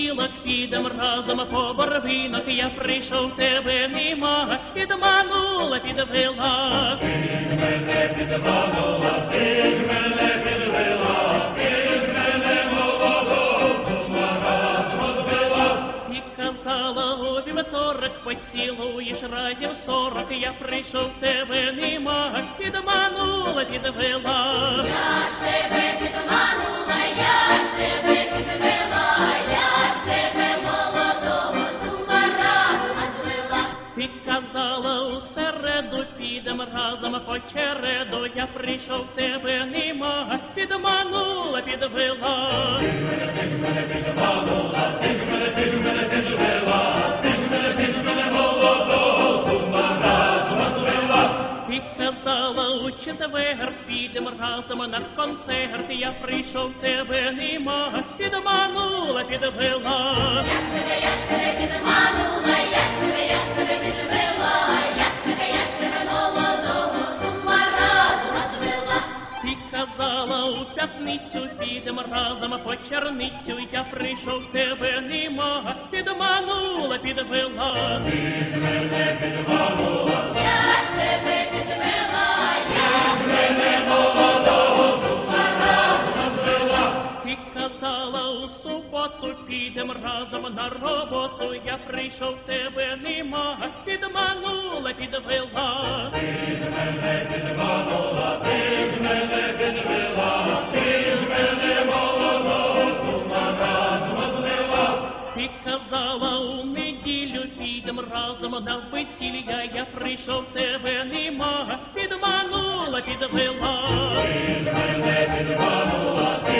понеділок підем разом по барвінок, я прийшов, тебе нема, підманула, підвела. Ти ж мене підманула, ти ж мене підвела, ти ж мене молодого з ума розвела. Ти казала, у вівторок поцілуєш разів 40, я прийшов, тебе нема, підманула, підвела. Я ж тебе підманула, я ж тебе підвела, я ж тебе молодого з ума розвела. Ти казала, у середу підем разом по череду, я прийшов, тебе нема, підманула, підвела. Ти ж мене підманула, ти ж мене підвела, ти ж мене молодого з ума розвела. Ти казала, у четвер підем разом на концерт, я прийшов, тебе нема, підманула, підвела. Я ж тебе підманула, я ж тебе підвела, я ж тебе молодого з ума розвела. Ти казала, у п'ятницю підем разом по черницю, я прийшов, тебе нема, підманула, підвела. Ти ж мене підманула, Я ж тебе підвела, ти ж мене молодого з ума розвела. Ти казала, у суботу підем разом на роботу, я прийшов, тебе нема, підманула, підвела. Ти ж мене підманула, ти ж мене підвела, ти ж мене молодого з ума розвела. Ти казала, у неділю підем разом на весілля, я прийшов, тебе нема, підманула, підвела. Ти ж мене підманула, ти